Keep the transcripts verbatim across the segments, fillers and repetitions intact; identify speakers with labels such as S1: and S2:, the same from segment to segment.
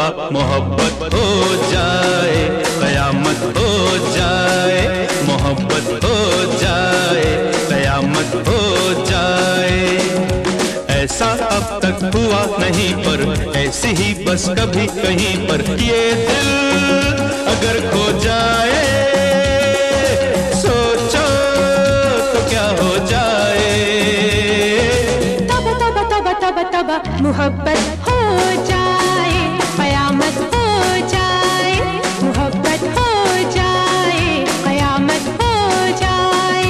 S1: मोहब्बत हो जाए, कयामत हो जाए, मोहब्बत हो जाए, कयामत हो जाए। ऐसा अब तक हुआ नहीं पर ऐसी ही बस कभी कहीं पर ये दिल अगर खो जाए, सोचो तो क्या हो जाए।
S2: तब तब तब तब तब मोहब्बत हो जाए, कयामत हो जाए, मोहब्बत हो जाए, कयामत हो जाए।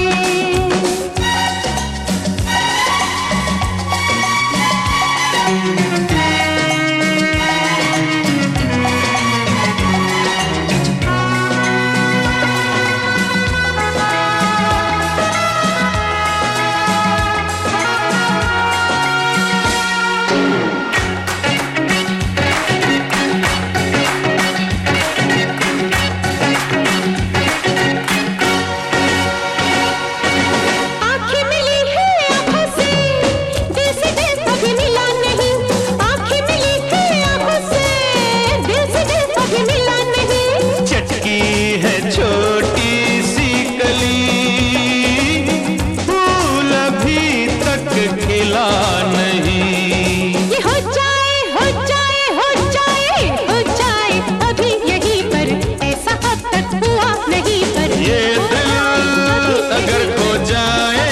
S1: छोटी सी कली फूल अभी तक खिला नहीं।
S2: ये हो जाए हो जाए हो जाए हो जाए अभी यहीं पर, ऐसा अब तक हुआ नहीं पर
S1: ये दिल अगर खो जाए,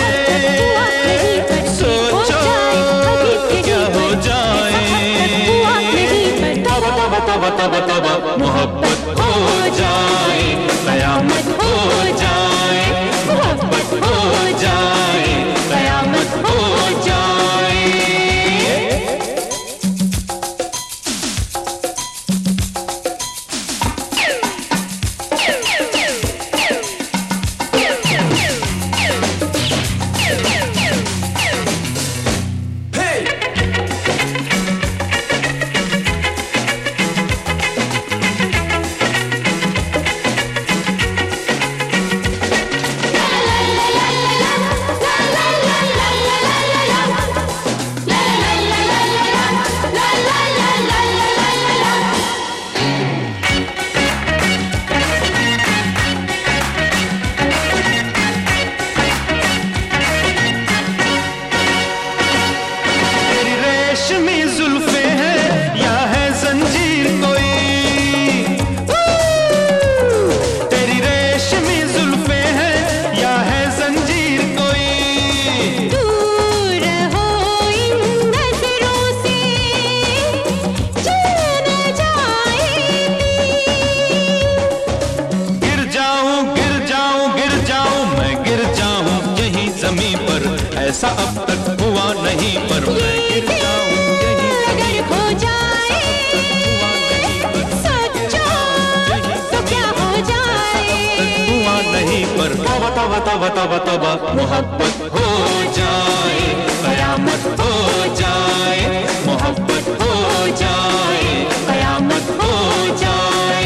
S1: सोचो क्या हो जाए। तब तब तब तब तब मोहब्बत हो जाए, कयामत हो जाए, मोहब्बत हो जाए, कयामत हो जाए। रेशमी जुल्फे हैं या है जंजीर कोई, तेरी रेशमी जुल्फे हैं या है जंजीर कोई।
S2: दूर हो इन नजरों से चैन जाएगी।
S1: गिर जाऊं गिर जाऊं गिर जाऊं मैं गिर जाऊं यहीं जमीन पर, ऐसा अब तक हुआ नहीं पर मैं गिर जाऊं
S2: अगर खो जाए, सोचो तो क्या हो जाए।
S1: हुआ नहीं पर तब तब तब तब तब मोहब्बत हो जाए, कयामत हो जाए, मोहब्बत हो जाए, कयामत हो जाए।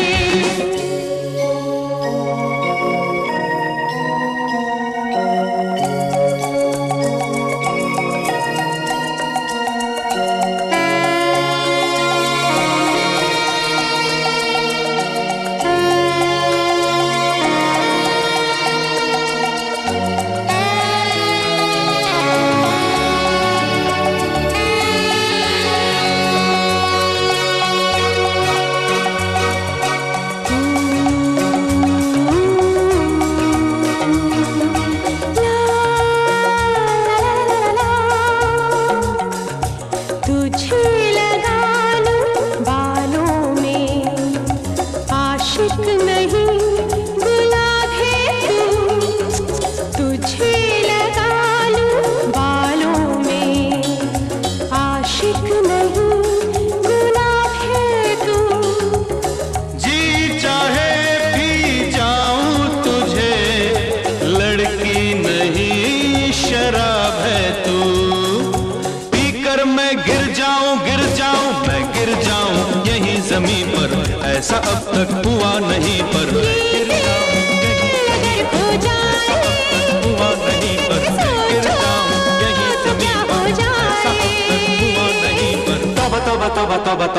S2: तुझे लगा लूं बालों में, आशिक नहीं गुलाब है तू। तुझे लगा लूं बालों में, आशिक नहीं गुलाब है तू।
S1: जी चाहे पी जाऊं तुझे, लड़की नहीं शराब है तू। पीकर मैं गिर जाऊं गिर जाऊं मैं गिर जाऊं यहीं जमीन पर, ऐसा अब तक हुआ नहीं पर गिर जाऊं
S2: अगर खो जाए,
S1: हुआ नहीं पर गिर जाऊं यहीं जमीन पर, ऐसा अब तक हुआ नहीं पर तब तब तब तब